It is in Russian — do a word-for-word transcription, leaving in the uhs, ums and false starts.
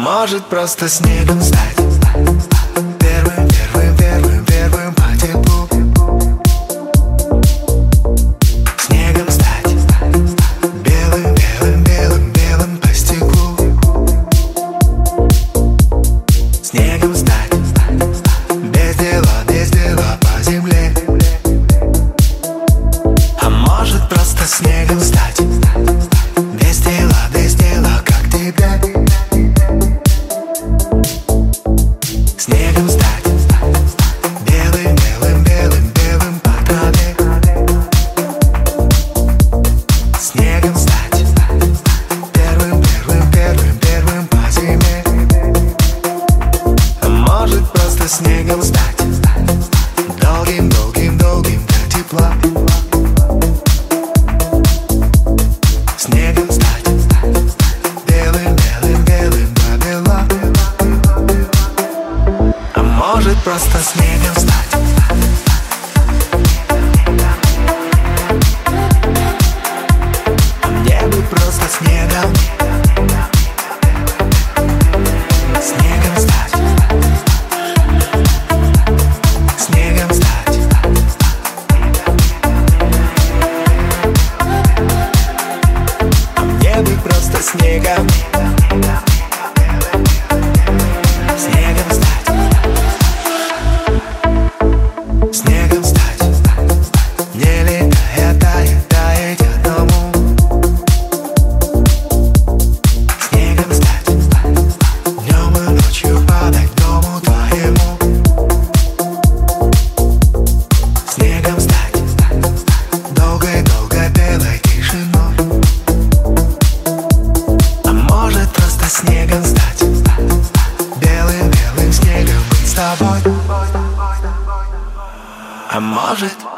может просто снегом стать. Первым, первым, первым, первым по теплу. Снегом стать. Белым, белым, белым, белым по стеклу. Снегом стать. Без дела, без дела по земле. А может просто снегом стать. Без дела, без дела, как тебе. Снегом стать. Белым, белым, белым, белым по траве. Снегом стать. Первым, первым, первым, первым по зиме. А может просто снегом стать. Долгим, долгим, долгим до тепла. Снегом стать. Белым, белым, белым до бела. А может просто снегом стать. А мне бы просто снегом. Снегом стать. Снегом стать. А мне бы просто снегом. Снегом стать. Снегом стать. Не летая, тает, таять одному. Снегом стать. Днем и ночью падать дому твоему. Снегом стать. Долгой-долгой белой тишиной. А может просто снегом стать. Белым-белым снегом быть с тобой. А может